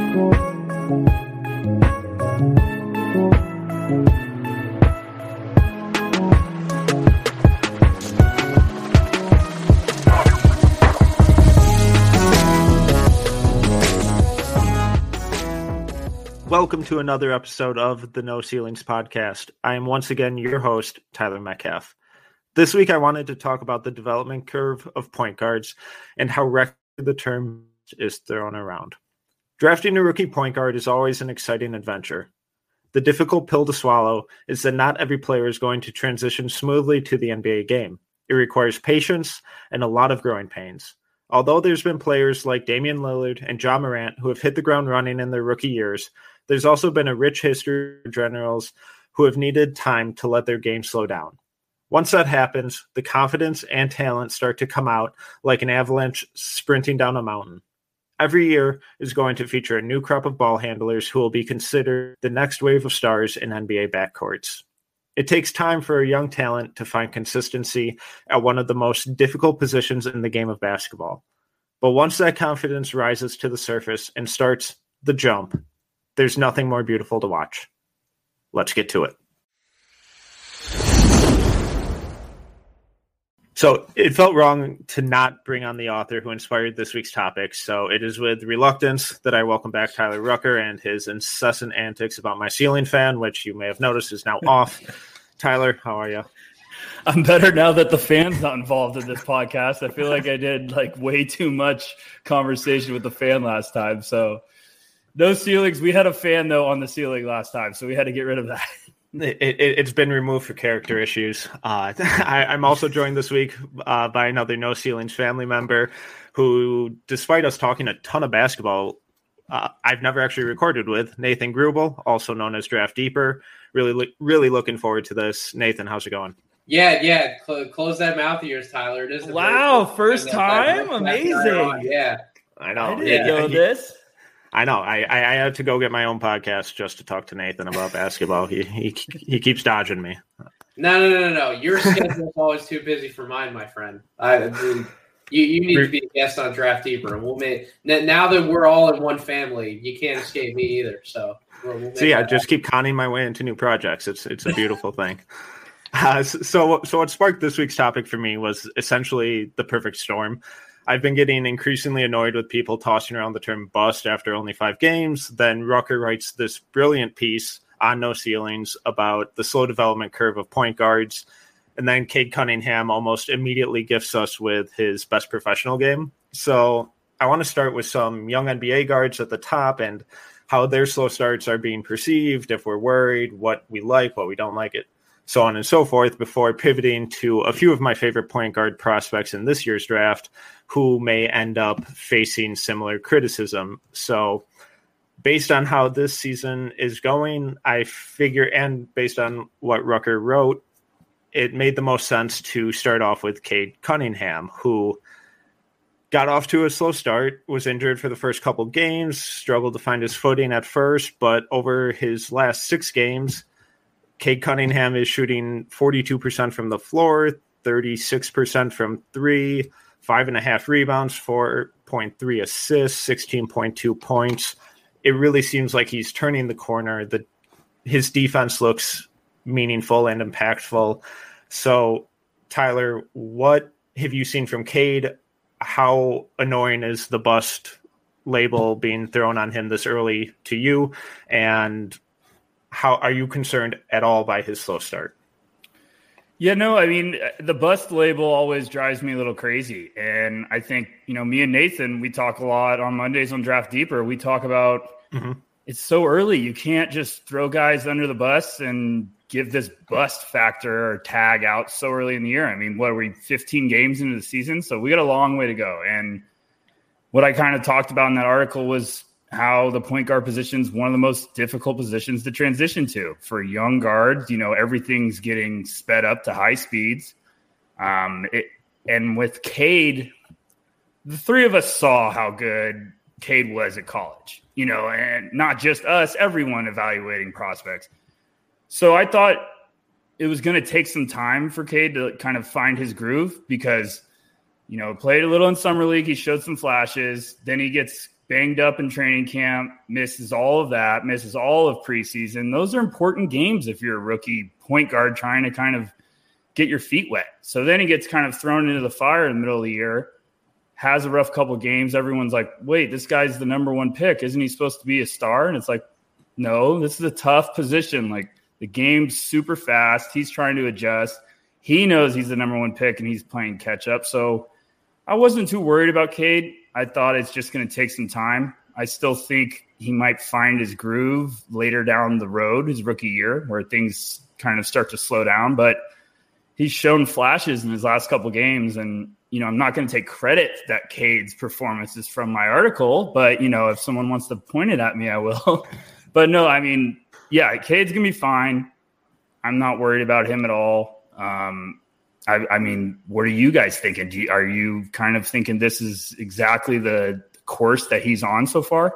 Welcome to another episode of the No Ceilings podcast. I am once again your host, Tyler Metcalf. This week I wanted to talk about the development curve of point guards and how reckless the term is thrown around. Drafting a rookie point guard is always an exciting adventure. The difficult pill to swallow is that not every player is going to transition smoothly to the NBA game. It requires patience and a lot of growing pains. Although there's been players like Damian Lillard and Ja Morant who have hit the ground running in their rookie years, there's also been a rich history of generals who have needed time to let their game slow down. Once that happens, the confidence and talent start to come out like an avalanche sprinting down a mountain. Every year is going to feature a new crop of ball handlers who will be considered the next wave of stars in NBA backcourts. It takes time for a young talent to find consistency at one of the most difficult positions in the game of basketball. But once that confidence rises to the surface and starts the jump, there's nothing more beautiful to watch. Let's get to it. So it felt wrong to not bring on the author who inspired this week's topic. So it is with reluctance that I welcome back Tyler Rucker and his incessant antics about my ceiling fan, which you may have noticed is now off. Tyler, how are you? I'm better now that the fan's not involved in this podcast. I feel like I did way too much conversation with the fan last time. So no ceilings. We had a fan, though, on the ceiling last time, so we had to get rid of that. It's been removed for character issues. I'm also joined this week by another No Ceilings family member who, despite us talking a ton of basketball, I've never actually recorded with, Nathan Grubel, also known as Draft Deeper. Really looking forward to this. Nathan, how's it going? Yeah. Close that mouth of yours, Tyler. It is first time? Amazing. Yeah. I know. I didn't know this. I know. I had to go get my own podcast just to talk to Nathan about basketball. He keeps dodging me. No. Your schedule's always too busy for mine, my friend. You need to be a guest on Draft Deeper. Now that we're all in one family, you can't escape me either. So just keep conning my way into new projects. It's a beautiful thing. So what sparked this week's topic for me was essentially the perfect storm. I've been getting increasingly annoyed with people tossing around the term bust after only 5 games. Then Rucker writes this brilliant piece on No Ceilings about the slow development curve of point guards. And then Cade Cunningham almost immediately gifts us with his best professional game. So I want to start with some young NBA guards at the top and how their slow starts are being perceived, if we're worried, what we like, what we don't like it, so on and so forth, before pivoting to a few of my favorite point guard prospects in this year's draft who may end up facing similar criticism. So based on how this season is going, I figure, and based on what Rucker wrote, it made the most sense to start off with Cade Cunningham, who got off to a slow start, was injured for the first couple games, struggled to find his footing at first, but over his last 6 games, Cade Cunningham is shooting 42% from the floor, 36% from 3, 5.5 rebounds, 4.3 assists, 16.2 points. It really seems like he's turning the corner. His defense looks meaningful and impactful. So, Tyler, what have you seen from Cade? How annoying is the bust label being thrown on him this early to you? And how are you concerned at all by his slow start? Yeah, no, I mean, the bust label always drives me a little crazy. And I think, me and Nathan, we talk a lot on Mondays on Draft Deeper. We talk about It's so early. You can't just throw guys under the bus and give this bust factor or tag out so early in the year. I mean, what are we, 15 games into the season? So we got a long way to go. And what I kind of talked about in that article was how the point guard position is one of the most difficult positions to transition to for young guards. Everything's getting sped up to high speeds. And with Cade, the three of us saw how good Cade was at college, and not just us, everyone evaluating prospects. So I thought it was going to take some time for Cade to kind of find his groove because, played a little in summer league. He showed some flashes. Then he gets banged up in training camp, misses all of that, misses all of preseason. Those are important games if you're a rookie point guard trying to kind of get your feet wet. So then he gets kind of thrown into the fire in the middle of the year, has a rough couple games. Everyone's like, wait, this guy's the number one pick. Isn't he supposed to be a star? And it's like, no, this is a tough position. Like, the game's super fast. He's trying to adjust. He knows he's the number one pick and he's playing catch up. So I wasn't too worried about Cade. I thought it's just going to take some time. I still think he might find his groove later down the road, his rookie year, where things kind of start to slow down. But he's shown flashes in his last couple games. And, you know, I'm not going to take credit that Cade's performance is from my article. But, you know, if someone wants to point it at me, I will. But no, I mean, yeah, Cade's going to be fine. I'm not worried about him at all. I mean, what are you guys thinking? Are you kind of thinking this is exactly the course that he's on so far?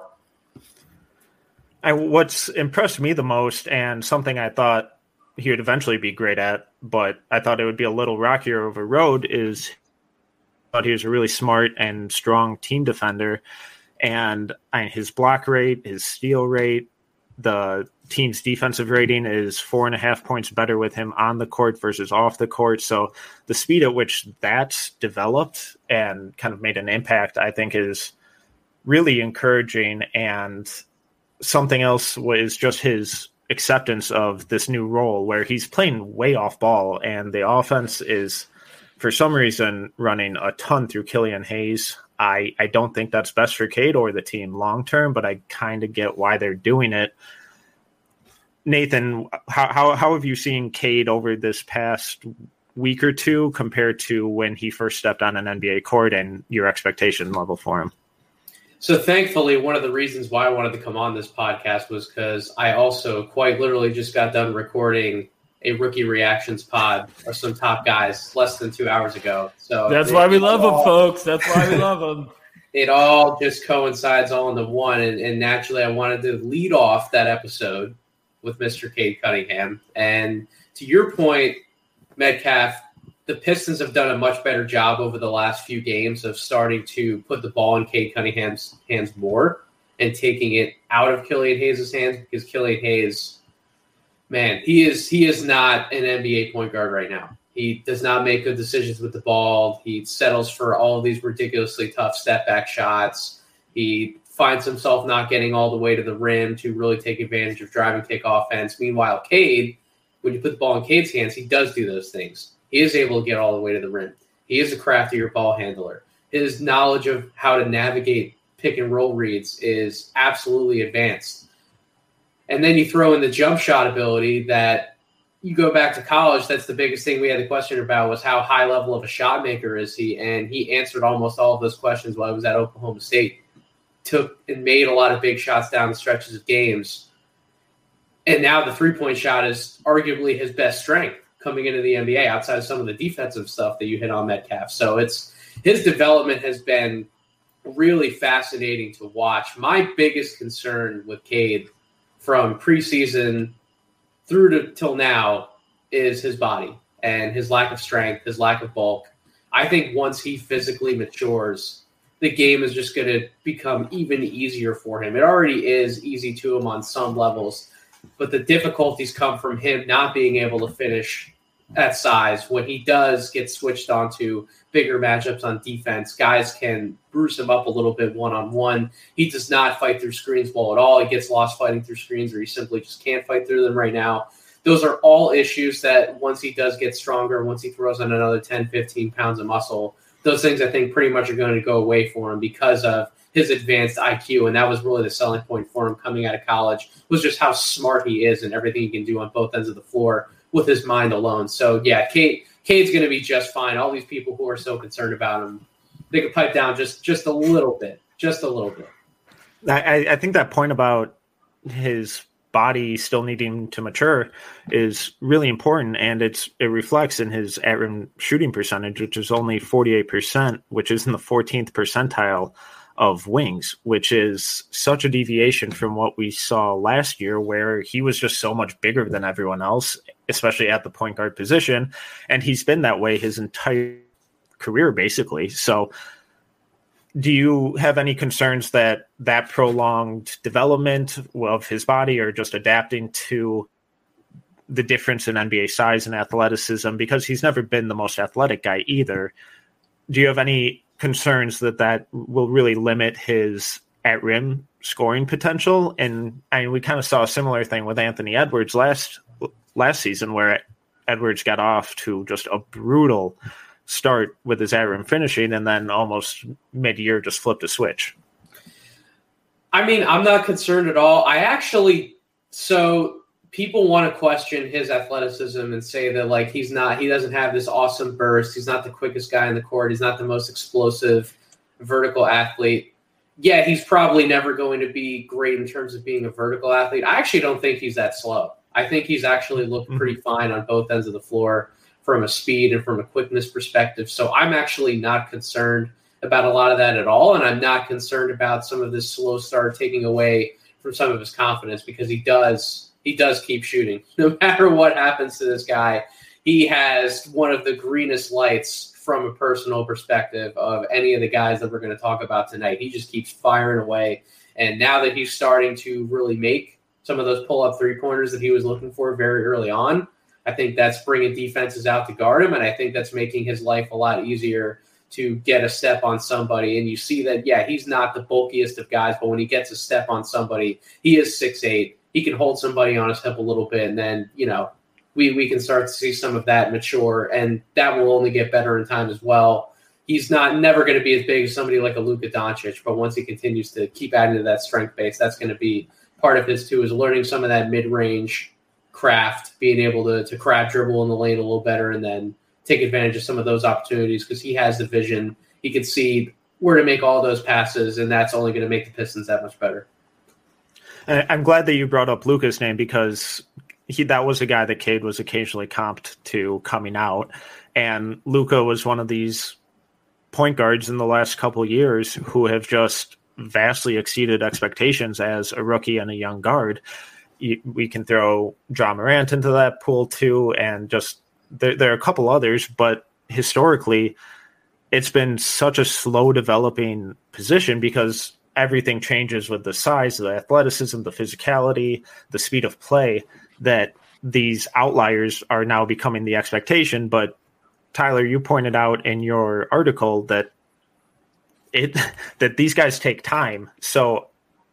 What's impressed me the most, and something I thought he would eventually be great at, but I thought it would be a little rockier of a road, is I thought he was a really smart and strong team defender. And his block rate, his steal rate, the team's defensive rating is 4.5 points better with him on the court versus off the court. So the speed at which that's developed and kind of made an impact, I think, is really encouraging. And something else was just his acceptance of this new role where he's playing way off ball, and the offense is, for some reason, running a ton through Killian Hayes. I don't think that's best for Cade or the team long term, but I kind of get why they're doing it. Nathan, how have you seen Cade over this past week or two compared to when he first stepped on an NBA court and your expectation level for him? So thankfully, one of the reasons why I wanted to come on this podcast was because I also quite literally just got done recording a rookie reactions pod of some top guys less than 2 hours ago. So that's why we love them, folks. That's why we love them. It all just coincides all into one. And naturally, I wanted to lead off that episode with Mr. Cade Cunningham. And to your point, Metcalf, the Pistons have done a much better job over the last few games of starting to put the ball in Cade Cunningham's hands more and taking it out of Killian Hayes' hands, because Killian Hayes, man, he is not an NBA point guard right now. He does not make good decisions with the ball. He settles for all of these ridiculously tough step-back shots. He finds himself not getting all the way to the rim to really take advantage of driving kick offense. Meanwhile, Cade, when you put the ball in Cade's hands, he does do those things. He is able to get all the way to the rim. He is a craftier ball handler. His knowledge of how to navigate pick and roll reads is absolutely advanced. And then you throw in the jump shot ability that you go back to college. That's the biggest thing we had the question about, was how high level of a shot maker is he? And he answered almost all of those questions while he was at Oklahoma State. Took and made a lot of big shots down the stretches of games. And now the three-point shot is arguably his best strength coming into the NBA, outside of some of the defensive stuff that you hit on, Metcalf. So his development has been really fascinating to watch. My biggest concern with Cade from preseason through till now is his body and his lack of strength, his lack of bulk. I think once he physically matures, the game is just going to become even easier for him. It already is easy to him on some levels, but the difficulties come from him not being able to finish at size. When he does get switched onto bigger matchups on defense, guys can bruise him up a little bit one-on-one. He does not fight through screens well at all. He gets lost fighting through screens, or he simply just can't fight through them right now. Those are all issues that once he does get stronger, once he throws on another 10, 15 pounds of muscle, those things I think pretty much are going to go away for him because of his advanced IQ. And that was really the selling point for him coming out of college, was just how smart he is and everything he can do on both ends of the floor with his mind alone. So yeah, Cade's going to be just fine. All these people who are so concerned about him, they could pipe down just a little bit, I think that point about his body still needing to mature is really important, and it reflects in his at-rim shooting percentage, which is only 48%, which is in the 14th percentile of wings, which is such a deviation from what we saw last year, where he was just so much bigger than everyone else, especially at the point guard position, and he's been that way his entire career, basically. So do you have any concerns that prolonged development of his body or just adapting to the difference in NBA size and athleticism, because he's never been the most athletic guy either? Do you have any concerns that will really limit his at rim scoring potential? And we kind of saw a similar thing with Anthony Edwards last season, where Edwards got off to just a brutal start with his at rim finishing, and then almost mid-year just flipped a switch. I mean, I'm not concerned at all. So people want to question his athleticism and say that like he doesn't have this awesome burst. He's not the quickest guy in the court. He's not the most explosive vertical athlete. Yeah, he's probably never going to be great in terms of being a vertical athlete. I actually don't think he's that slow. I think he's actually looked pretty fine on both ends of the floor from a speed and from a quickness perspective. So I'm actually not concerned about a lot of that at all. And I'm not concerned about some of this slow start taking away from some of his confidence, because he does keep shooting. No matter what happens to this guy, he has one of the greenest lights from a personal perspective of any of the guys that we're going to talk about tonight. He just keeps firing away. And now that he's starting to really make some of those pull-up three-pointers that he was looking for very early on, I think that's bringing defenses out to guard him, and I think that's making his life a lot easier to get a step on somebody. And you see that, yeah, he's not the bulkiest of guys, but when he gets a step on somebody, he is 6'8". He can hold somebody on his hip a little bit, and then, we can start to see some of that mature, and that will only get better in time as well. He's never going to be as big as somebody like a Luka Doncic, but once he continues to keep adding to that strength base, that's going to be part of his too, is learning some of that mid-range craft, being able to crab dribble in the lane a little better, and then take advantage of some of those opportunities, because he has the vision. He can see where to make all those passes, and that's only going to make the Pistons that much better. I'm glad that you brought up Luka's name, because that was a guy that Cade was occasionally comped to coming out, and Luka was one of these point guards in the last couple of years who have just vastly exceeded expectations as a rookie and a young guard. We can throw Ja Morant into that pool too, and just there are a couple others, but historically it's been such a slow developing position because everything changes with the size, the athleticism, the physicality, the speed of play, that these outliers are now becoming the expectation. But Tyler, you pointed out in your article that these guys take time. So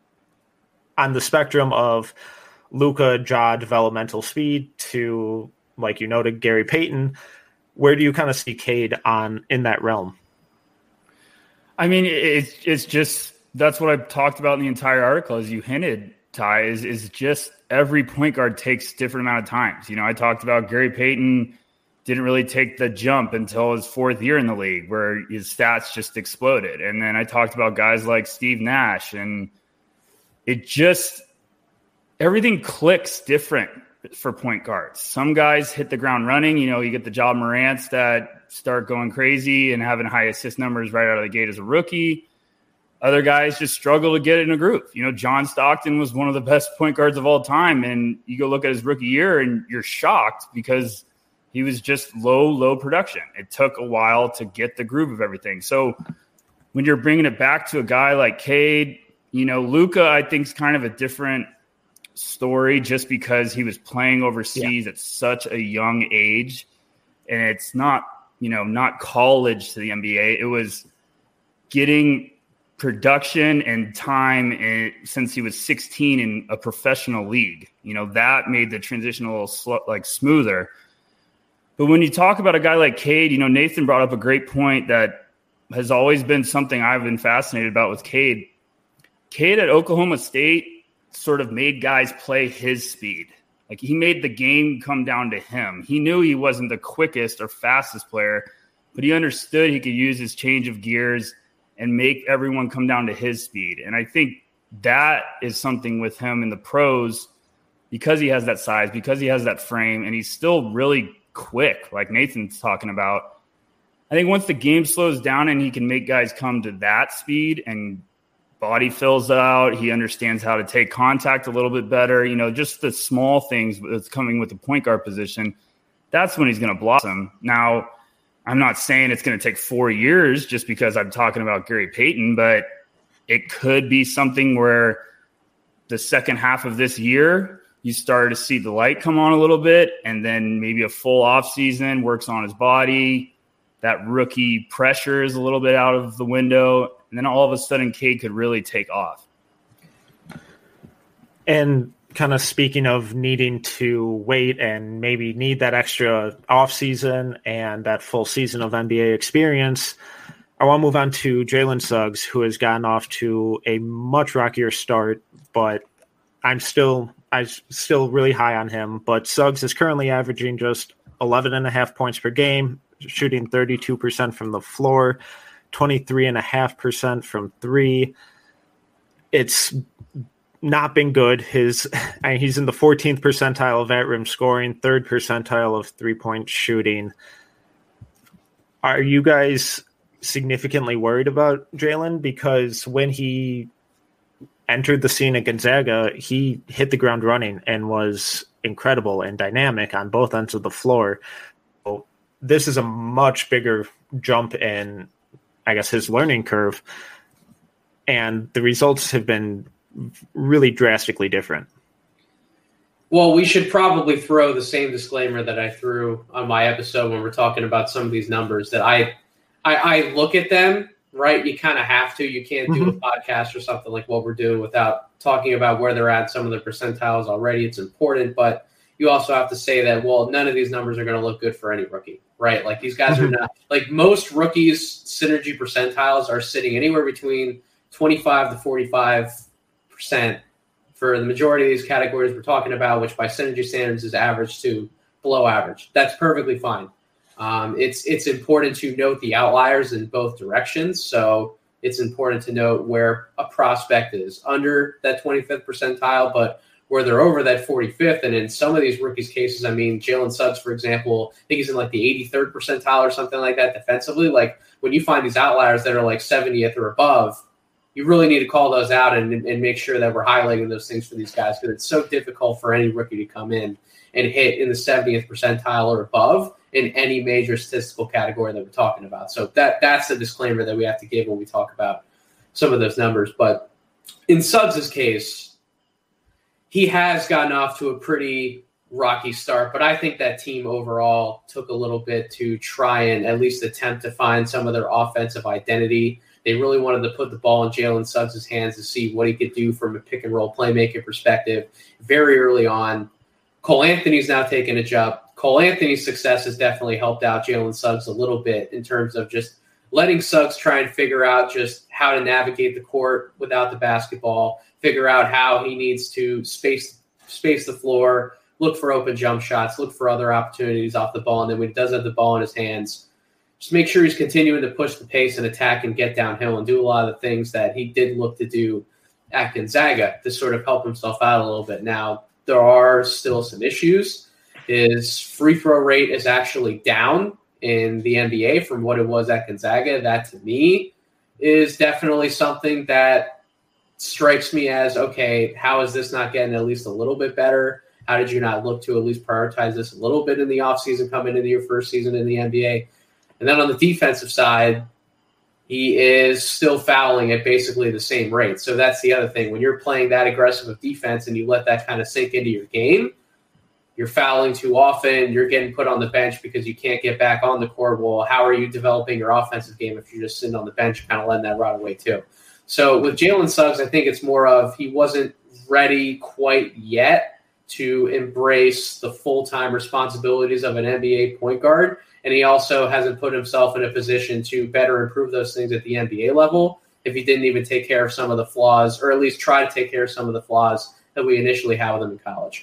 on the spectrum of Luka, Ja developmental speed to, like you noted, Gary Payton, where do you kind of see Cade in that realm? I mean, it's just, that's what I've talked about in the entire article, as you hinted, Ty, is just every point guard takes different amount of times. I talked about Gary Payton didn't really take the jump until his fourth year in the league, where his stats just exploded. And then I talked about guys like Steve Nash, and it just, everything clicks different for point guards. Some guys hit the ground running. You get the Ja Morants that start going crazy and having high assist numbers right out of the gate as a rookie. Other guys just struggle to get in a groove. John Stockton was one of the best point guards of all time, and you go look at his rookie year and you're shocked because he was just low production. It took a while to get the groove of everything. So when you're bringing it back to a guy like Cade, Luka, I think, is kind of a different story, just because he was playing overseas at such a young age, and it's not college to the NBA. It was getting production and time since he was 16 in a professional league. That made the transition a little smoother. But when you talk about a guy like Cade, Nathan brought up a great point that has always been something I've been fascinated about with Cade. Cade at Oklahoma State sort of made guys play his speed. Like, he made the game come down to him. He knew he wasn't the quickest or fastest player, but he understood he could use his change of gears and make everyone come down to his speed. And I think that is something with him in the pros, because he has that size, because he has that frame, and he's still really quick, like Nathan's talking about. I think once the game slows down and he can make guys come to that speed and body fills out, he understands how to take contact a little bit better, just the small things that's coming with the point guard position, that's when he's going to blossom. Now, I'm not saying it's going to take 4 years just because I'm talking about Gary Payton, but it could be something where the second half of this year, you start to see the light come on a little bit, and then maybe a full off season, works on his body. That rookie pressure is a little bit out of the window. And then all of a sudden, Cade could really take off. And kind of speaking of needing to wait and maybe need that extra offseason and that full season of NBA experience, I want to move on to Jalen Suggs, who has gotten off to a much rockier start, but I'm still really high on him. But Suggs is currently averaging just 11.5 points per game, shooting 32% from the floor, 23.5% from three. It's not been good. He's in the 14th percentile of at-rim scoring, 3rd percentile of three-point shooting. Are you guys significantly worried about Jalen? Because when he entered the scene at Gonzaga, he hit the ground running and was incredible and dynamic on both ends of the floor. So this is a much bigger jump in, I guess, his learning curve. And the results have been really drastically different. Well, we should probably throw the same disclaimer that I threw on my episode when we're talking about some of these numbers, that I look at them, right? You kind of have to. You can't do a podcast or something like what we're doing without talking about where they're at, some of the percentiles already. It's important, but you also have to say that, well, none of these numbers are going to look good for any rookie, right? Like these guys are not, like most rookies' synergy percentiles are sitting anywhere between 25 to 45% for the majority of these categories we're talking about, which by synergy standards is average to below average. That's perfectly fine. It's important to note the outliers in both directions. So it's important to note where a prospect is under that 25th percentile, but where they're over that 45th. And in some of these rookies' cases, I mean, Jalen Suggs, for example, I think he's in like the 83rd percentile or something like that defensively. Like when you find these outliers that are like 70th or above, you really need to call those out and make sure that we're highlighting those things for these guys, because it's so difficult for any rookie to come in and hit in the 70th percentile or above in any major statistical category that we're talking about. So that's the disclaimer that we have to give when we talk about some of those numbers. But in Suggs' case, he has gotten off to a pretty rocky start, but I think that team overall took a little bit to try and at least attempt to find some of their offensive identity. They really wanted to put the ball in Jalen Suggs' hands to see what he could do from a pick-and-roll playmaking perspective very early on. Cole Anthony's now taken a jump. Cole Anthony's success has definitely helped out Jalen Suggs a little bit in terms of just letting Suggs try and figure out just how to navigate the court without the basketball, figure out how he needs to space the floor, look for open jump shots, look for other opportunities off the ball, and then when he does have the ball in his hands, just make sure he's continuing to push the pace and attack and get downhill and do a lot of the things that he did look to do at Gonzaga to sort of help himself out a little bit. Now, there are still some issues. His free throw rate is actually down in the NBA from what it was at Gonzaga. That, to me, is definitely something that strikes me as, okay, how is this not getting at least a little bit better? How did you not look to at least prioritize this a little bit in the offseason coming into your first season in the NBA? And then on the defensive side, he is still fouling at basically the same rate. So that's the other thing. When you're playing that aggressive of defense and you let that kind of sink into your game, you're fouling too often, you're getting put on the bench because you can't get back on the court. Well, how are you developing your offensive game if you're just sitting on the bench and kind of letting that rot away too? So with Jalen Suggs, I think it's more of he wasn't ready quite yet to embrace the full-time responsibilities of an NBA point guard. And he also hasn't put himself in a position to better improve those things at the NBA level if he didn't even take care of some of the flaws, or at least try to take care of some of the flaws that we initially had with him in college.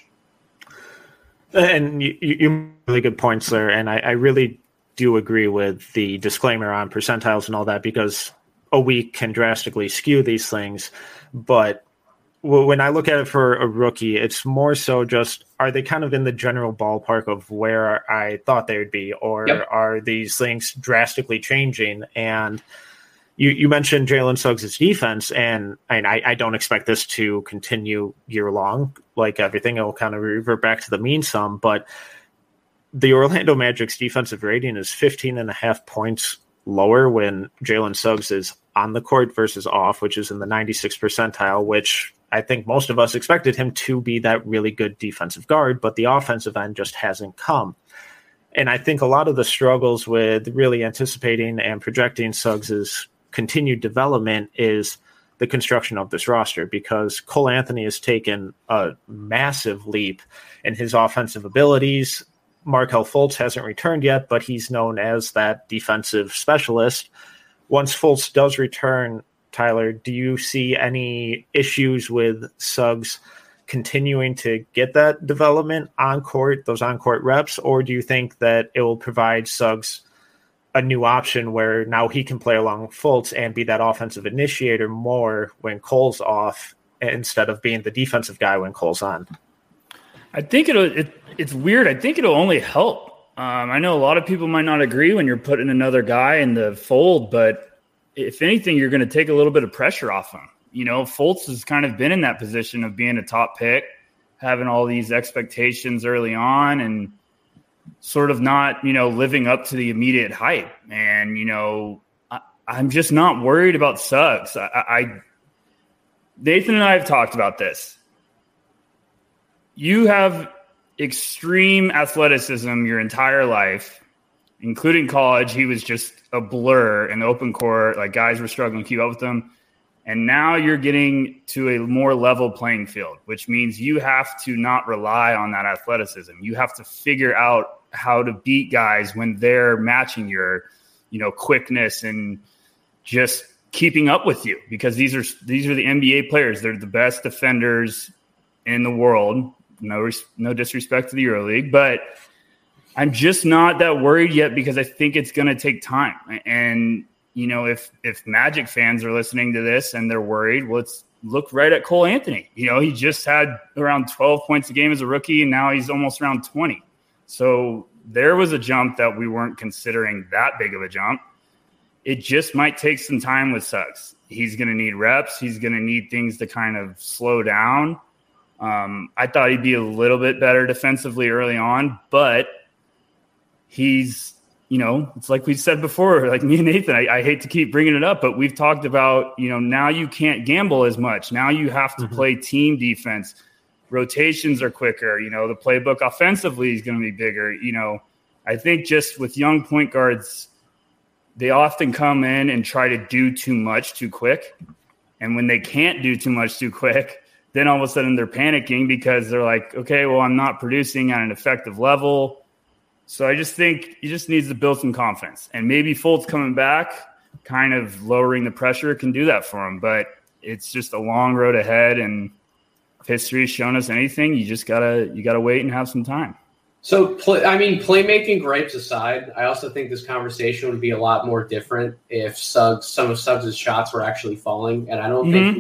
And you really good points there. And I really do agree with the disclaimer on percentiles and all that, because a week can drastically skew these things. But when I look at it for a rookie, it's more so just, are they kind of in the general ballpark of where I thought they would be, or are these things drastically changing? And you mentioned Jalen Suggs' defense, and I don't expect this to continue year long. Like everything, it will kind of revert back to the mean some. But the Orlando Magic's defensive rating is 15.5 points lower when Jalen Suggs is on the court versus off, which is in the 96th percentile, which I think most of us expected him to be that really good defensive guard, but the offensive end just hasn't come. And I think a lot of the struggles with really anticipating and projecting Suggs's continued development is the construction of this roster, because Cole Anthony has taken a massive leap in his offensive abilities. Markelle Fultz hasn't returned yet, but he's known as that defensive specialist. Once Fultz does return, Tyler, do you see any issues with Suggs continuing to get that development on court, those on-court reps, or do you think that it will provide Suggs a new option where now he can play along Fultz and be that offensive initiator more when Cole's off instead of being the defensive guy when Cole's on? I think it's weird. I think it'll only help. I know a lot of people might not agree when you're putting another guy in the fold, but if anything, you're going to take a little bit of pressure off him. You know, Fultz has kind of been in that position of being a top pick, having all these expectations early on and sort of not, living up to the immediate hype. And, I'm just not worried about Suggs. Nathan and I have talked about this. You have extreme athleticism your entire life, including college. He was just a blur in the open court. Like, guys were struggling to keep up with him. And now you're getting to a more level playing field, which means you have to not rely on that athleticism. You have to figure out how to beat guys when they're matching your, quickness and just keeping up with you, because these are the NBA players. They're the best defenders in the world. No disrespect to the EuroLeague, but I'm just not that worried yet because I think it's going to take time. And, if Magic fans are listening to this and they're worried, let's look right at Cole Anthony. He just had around 12 points a game as a rookie, and now he's almost around 20. So there was a jump that we weren't considering that big of a jump. It just might take some time with Suggs. He's going to need reps. He's going to need things to kind of slow down. I thought he'd be a little bit better defensively early on, but he's, it's like we said before, like me and Nathan, I hate to keep bringing it up, but we've talked about, now you can't gamble as much. Now you have to play team defense. Rotations are quicker. The playbook offensively is going to be bigger. I think just with young point guards, they often come in and try to do too much too quick. And when they can't do too much too quick, then all of a sudden they're panicking because they're like, okay, well, I'm not producing at an effective level. So I just think he just needs to build some confidence. And maybe Fultz coming back, kind of lowering the pressure, can do that for him. But it's just a long road ahead, and if history has shown us anything, you gotta wait and have some time. So, playmaking gripes aside, I also think this conversation would be a lot more different if some of Suggs' shots were actually falling. And I don't think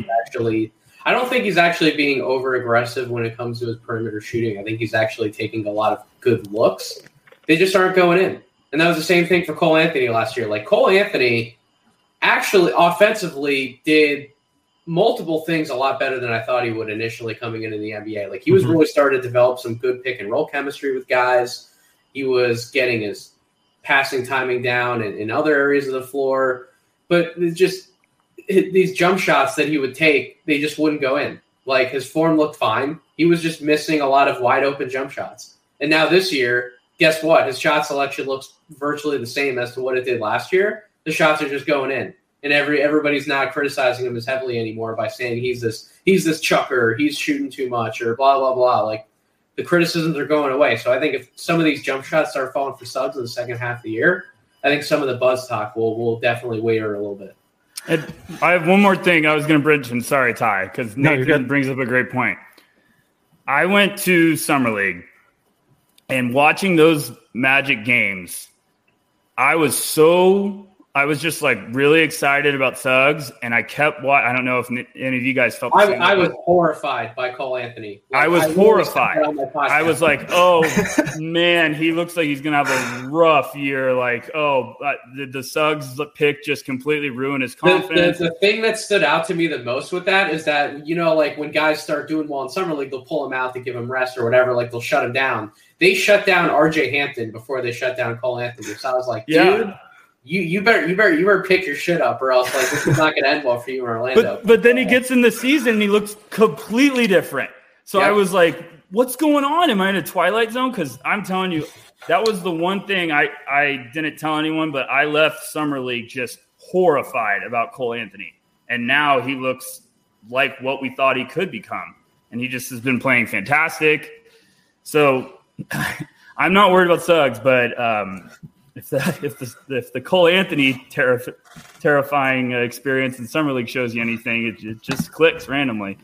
he's actually being over aggressive when it comes to his perimeter shooting. I think he's actually taking a lot of good looks. They just aren't going in. And that was the same thing for Cole Anthony last year. Like, Cole Anthony actually offensively did multiple things a lot better than I thought he would initially coming into the NBA. Like, he was really starting to develop some good pick and roll chemistry with guys. He was getting his passing timing down in other areas of the floor. But just these jump shots that he would take, they just wouldn't go in. Like, his form looked fine. He was just missing a lot of wide open jump shots. And now this year, guess what? His shot selection looks virtually the same as to what it did last year. The shots are just going in. And everybody's not criticizing him as heavily anymore by saying he's this chucker, he's shooting too much, or blah, blah, blah. Like, the criticisms are going away. So I think if some of these jump shots start falling for Suggs in the second half of the year, I think some of the buzz talk will definitely waver a little bit. And I have one more thing I was going to mention. Sorry, Ty, because Nathan brings up a great point. I went to Summer League, and watching those Magic games, I was so I was just like really excited about Suggs, and I kept I don't know if any of you guys felt. I was horrified by Cole Anthony. Like, I was horrified. I was like, oh man, he looks like he's gonna have a rough year. Like, the Suggs pick just completely ruined his confidence. The thing that stood out to me the most with that is that, like when guys start doing well in summer league, they'll pull him out to give him rest or whatever. Like they'll shut him down. They shut down RJ Hampton before they shut down Cole Anthony. So I was like, dude. You better pick your shit up, or else like this is not going to end well for you in Orlando. But then he gets in the season and he looks completely different. So I was like, what's going on? Am I in a Twilight Zone? Because I'm telling you, that was the one thing I didn't tell anyone, but I left Summer League just horrified about Cole Anthony. And now he looks like what we thought he could become. And he just has been playing fantastic. So I'm not worried about Suggs, but if the Cole Anthony terrifying experience in Summer League shows you anything, it just clicks randomly.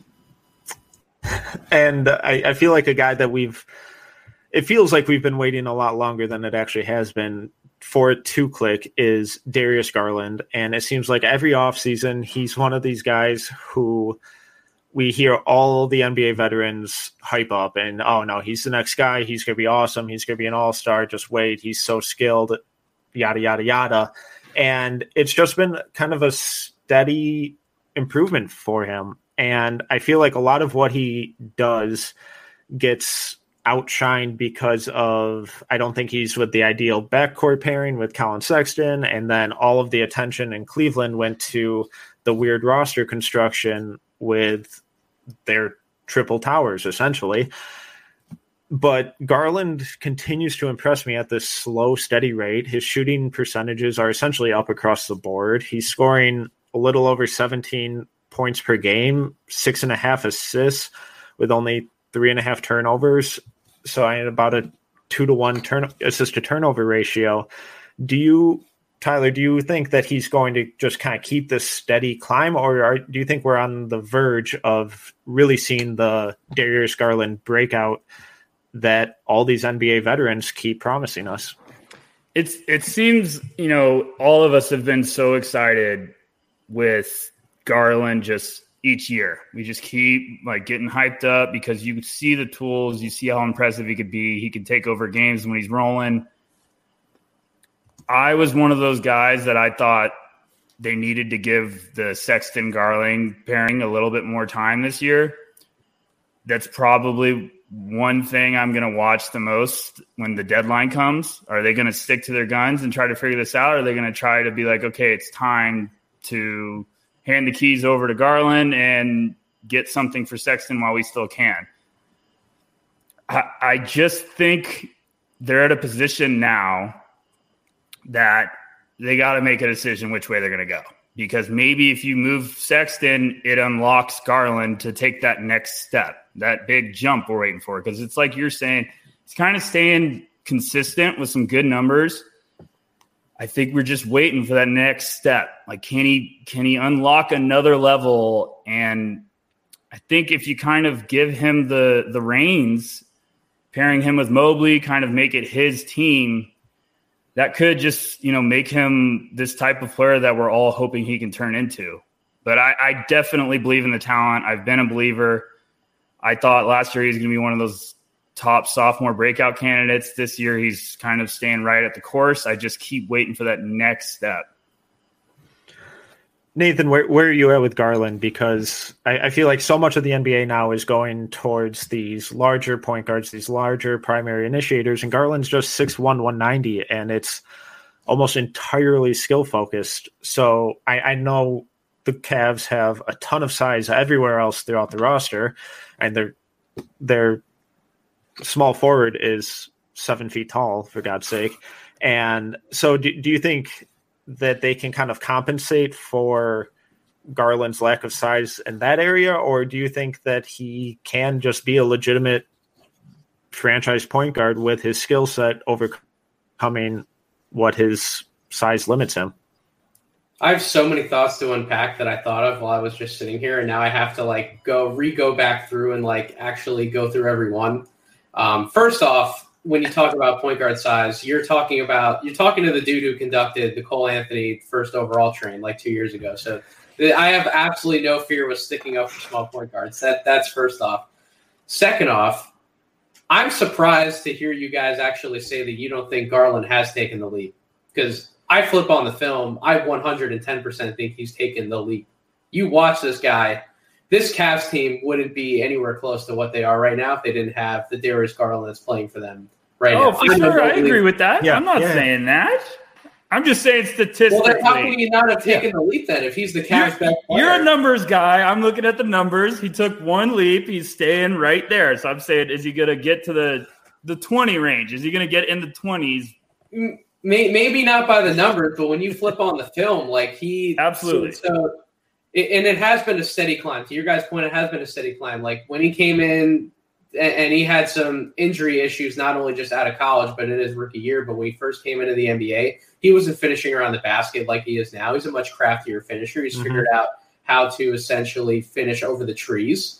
And I feel like a guy that it feels like we've been waiting a lot longer than it actually has been for it to click is Darius Garland. And it seems like every offseason, he's one of these guys who we hear all the NBA veterans hype up and, oh no, he's the next guy. He's going to be awesome. He's going to be an all-star. Just wait. He's so skilled, yada, yada, yada. And it's just been kind of a steady improvement for him. And I feel like a lot of what he does gets outshined because of, I don't think he's with the ideal backcourt pairing with Colin Sexton. And then all of the attention in Cleveland went to the weird roster construction with their triple towers, essentially. But Garland continues to impress me at this slow, steady rate. His shooting percentages are essentially up across the board. He's scoring a little over 17 points per game, 6.5 assists with only 3.5 turnovers. So I had about a 2-to-1 assist to turnover ratio. Tyler, do you think that he's going to just kind of keep this steady climb, or do you think we're on the verge of really seeing the Darius Garland breakout that all these NBA veterans keep promising us? It seems, all of us have been so excited with Garland just each year. We just keep getting hyped up because you see the tools, you see how impressive he could be. He can take over games when he's rolling. I was one of those guys that I thought they needed to give the Sexton Garland pairing a little bit more time this year. That's probably one thing I'm going to watch the most when the deadline comes. Are they going to stick to their guns and try to figure this out? Or are they going to try to be like, okay, it's time to hand the keys over to Garland and get something for Sexton while we still can? I just think they're at a position now that they got to make a decision which way they're going to go. Because maybe if you move Sexton, it unlocks Garland to take that next step, that big jump we're waiting for. Because it's like you're saying, he's kind of staying consistent with some good numbers. I think we're just waiting for that next step. Can he unlock another level? And I think if you kind of give him the reins, pairing him with Mobley, kind of make it his team, that could just, make him this type of player that we're all hoping he can turn into. But I definitely believe in the talent. I've been a believer. I thought last year he was going to be one of those top sophomore breakout candidates. This year he's kind of staying right at the course. I just keep waiting for that next step. Nathan, where are you at with Garland? Because I feel like so much of the NBA now is going towards these larger point guards, these larger primary initiators, and Garland's just 6'1", 190, and it's almost entirely skill-focused. So I know the Cavs have a ton of size everywhere else throughout the roster, and their small forward is 7 feet tall, for God's sake. And so do you think that they can kind of compensate for Garland's lack of size in that area? Or do you think that he can just be a legitimate franchise point guard with his skill set overcoming what his size limits him? I have so many thoughts to unpack that I thought of while I was just sitting here. And now I have to go back through and actually go through every one. First off, when you talk about point guard size, you're talking to the dude who conducted the Cole Anthony first overall train like 2 years ago. So I have absolutely no fear with sticking up for small point guards. That's first off. Second off, I'm surprised to hear you guys actually say that you don't think Garland has taken the leap, because I flip on the film. I 110% think he's taken the leap. You watch this guy. This Cavs team wouldn't be anywhere close to what they are right now if they didn't have the Darius Garland that's playing for them right now. Oh, for sure. I agree with that. Yeah, I'm not saying that. I'm just saying statistically. Well, then how can you not have taken the leap then if he's the Cavs best player? You're a numbers guy. I'm looking at the numbers. He took one leap. He's staying right there. So I'm saying, is he going to get to the 20 range? Is he going to get in the 20s? Maybe not by the numbers, but when you flip on the film, like he – Absolutely. So and it has been a steady climb. To your guys' point, it has been a steady climb. Like when he came in and he had some injury issues, not only just out of college, but in his rookie year. But when he first came into the NBA, he wasn't finishing around the basket like he is now. He's a much craftier finisher. He's figured out how to essentially finish over the trees.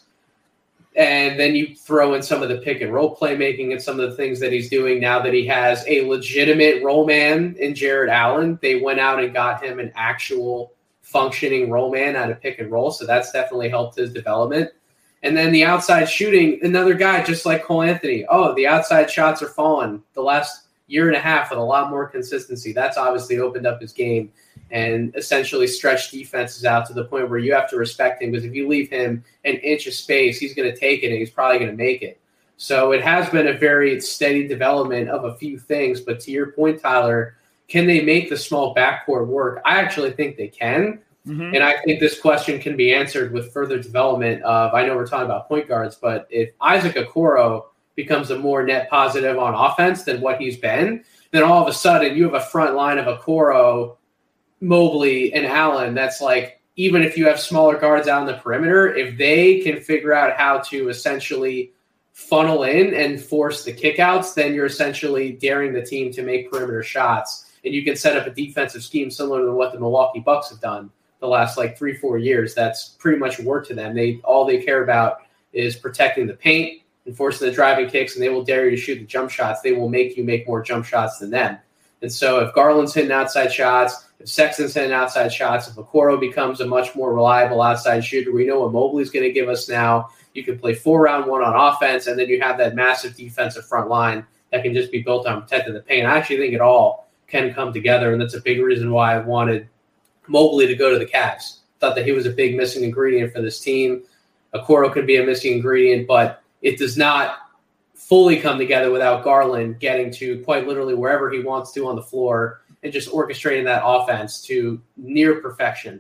And then you throw in some of the pick and roll playmaking and some of the things that he's doing now that he has a legitimate roll man in Jared Allen. They went out and got him an actual functioning roll man out of pick and roll. So that's definitely helped his development. And then the outside shooting, another guy just like Cole Anthony. Oh, the outside shots are falling the last year and a half with a lot more consistency. That's obviously opened up his game and essentially stretched defenses out to the point where you have to respect him, because if you leave him an inch of space, he's going to take it and he's probably going to make it. So it has been a very steady development of a few things. But to your point, Tyler, can they make the small backcourt work? I actually think they can. Mm-hmm. And I think this question can be answered with further development of, I know we're talking about point guards, but if Isaac Okoro becomes a more net positive on offense than what he's been, then all of a sudden you have a front line of Okoro, Mobley, and Allen that's like, even if you have smaller guards out on the perimeter, if they can figure out how to essentially funnel in and force the kickouts, then you're essentially daring the team to make perimeter shots. And you can set up a defensive scheme similar to what the Milwaukee Bucks have done the last 3-4 years. That's pretty much worked to them. All they care about is protecting the paint and forcing the driving kicks, and they will dare you to shoot the jump shots. They will make you make more jump shots than them. And so if Garland's hitting outside shots, if Sexton's hitting outside shots, if Okoro becomes a much more reliable outside shooter, we know what Mobley's going to give us now. You can play 4-round one on offense, and then you have that massive defensive front line that can just be built on protecting the paint. I actually think it all can come together, and that's a big reason why I wanted Mobley to go to the Cavs. Thought that he was a big missing ingredient for this team. Okoro could be a missing ingredient, but it does not fully come together without Garland getting to quite literally wherever he wants to on the floor and just orchestrating that offense to near perfection.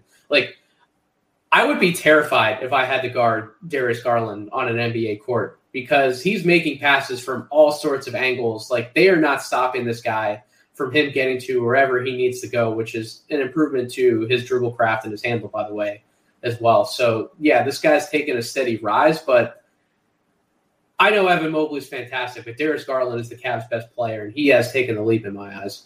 I would be terrified if I had to guard Darius Garland on an NBA court, because he's making passes from all sorts of angles. They are not stopping this guy from him getting to wherever he needs to go, which is an improvement to his dribble craft and his handle, by the way, as well. So, yeah, this guy's taken a steady rise, but I know Evan Mobley's fantastic, but Darius Garland is the Cavs' best player, and he has taken the leap in my eyes.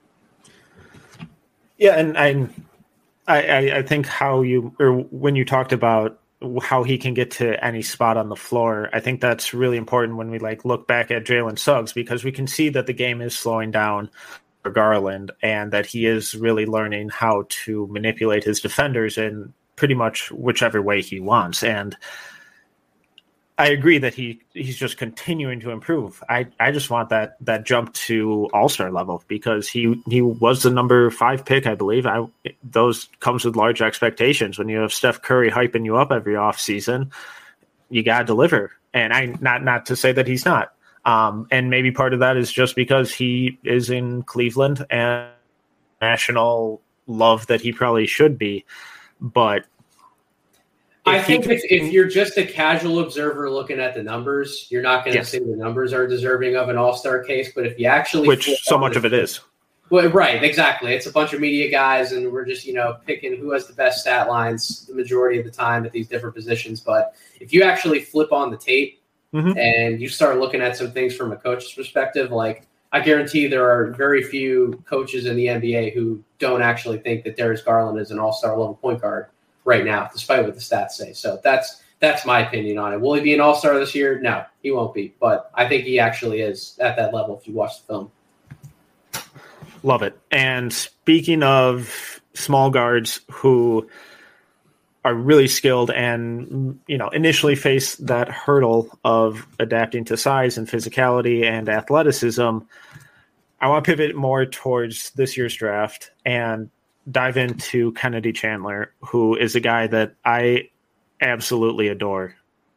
Yeah, and I think when you talked about how he can get to any spot on the floor, I think that's really important when we look back at Jalen Suggs, because we can see that the game is slowing down for Garland and that he is really learning how to manipulate his defenders in pretty much whichever way he wants. And I agree that he's just continuing to improve. I just want that jump to all-star level, because he was the number 5 pick, I believe. Those comes with large expectations. When you have Steph Curry hyping you up every offseason, you got to deliver. And not to say that he's not. And maybe part of that is just because he is in Cleveland and national love that he probably should be. But I think if you're just a casual observer looking at the numbers, you're not going to say the numbers are deserving of an all-star case. But if you actually – which so much of it is. Well, right, exactly. It's a bunch of media guys, and we're just, picking who has the best stat lines the majority of the time at these different positions. But if you actually flip on the tape and you start looking at some things from a coach's perspective, I guarantee there are very few coaches in the NBA who don't actually think that Darius Garland is an all-star level point guard right now, despite what the stats say. So that's That's my opinion on it. Will he be an all-star this year? No, he won't be. But I think he actually is at that level if you watch the film. Love it. And speaking of small guards who are really skilled and, initially face that hurdle of adapting to size and physicality and athleticism, I want to pivot more towards this year's draft and dive into Kennedy Chandler, who is a guy that I absolutely adore.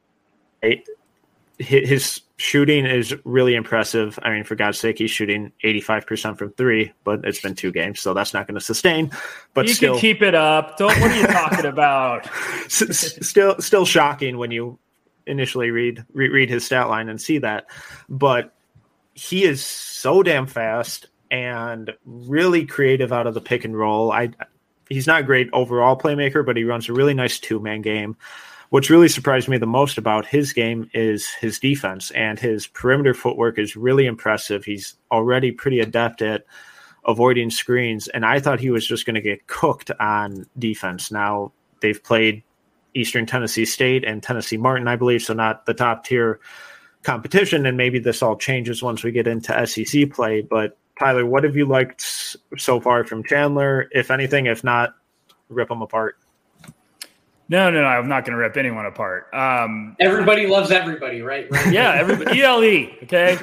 His shooting is really impressive. I mean, for God's sake, he's shooting 85% from three, but it's been 2 games, so that's not going to sustain. But you still, can keep it up. What are you talking about? Still shocking when you initially read his stat line and see that. But he is so damn fast and really creative out of the pick and roll. He's not a great overall playmaker, but he runs a really nice 2-man game. What's really surprised me the most about his game is his defense, and his perimeter footwork is really impressive. He's already pretty adept at avoiding screens, and I thought he was just going to get cooked on defense. Now, they've played Eastern Tennessee State and Tennessee Martin, I believe, so not the top tier competition, and maybe this all changes once we get into SEC play. But Tyler, what have you liked so far from Chandler? If anything, if not, rip him apart. No, I'm not going to rip anyone apart. Everybody loves everybody, right? Yeah, everybody. ELE, okay?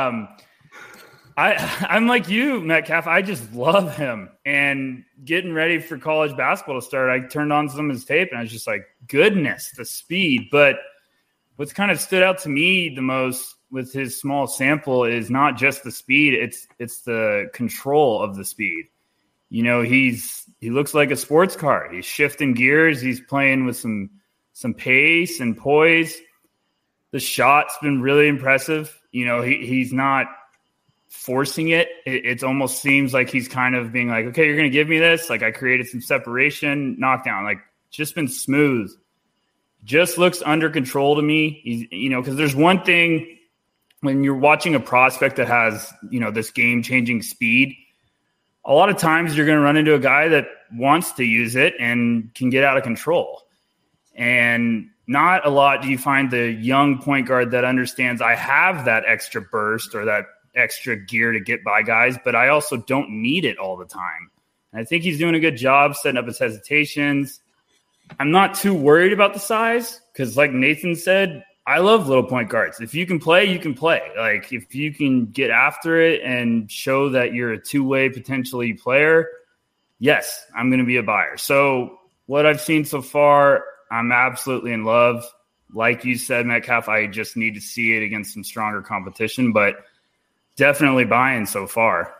I'm like you, Metcalf. I just love him. And getting ready for college basketball to start, I turned on some of his tape, and I was just like, goodness, the speed. But what's kind of stood out to me the most with his small sample is not just the speed, it's the control of the speed. He looks like a sports car. He's shifting gears. He's playing with some pace and poise. The shot's been really impressive. He's not forcing it. It almost seems like he's kind of being like, okay, you're going to give me this. Like, I created some separation, knockdown. Like, just been smooth. Just looks under control to me. He's, because there's one thing when you're watching a prospect that has, this game-changing speed, a lot of times you're going to run into a guy that wants to use it and can get out of control. And not a lot do you find the young point guard that understands I have that extra burst or that extra gear to get by guys, but I also don't need it all the time. And I think he's doing a good job setting up his hesitations. I'm not too worried about the size because, like Nathan said, I love little point guards. If you can play, you can play. Like, if you can get after it and show that you're a two-way potentially player, yes, I'm going to be a buyer. So what I've seen so far, I'm absolutely in love. Like you said, Metcalf, I just need to see it against some stronger competition, but definitely buying so far.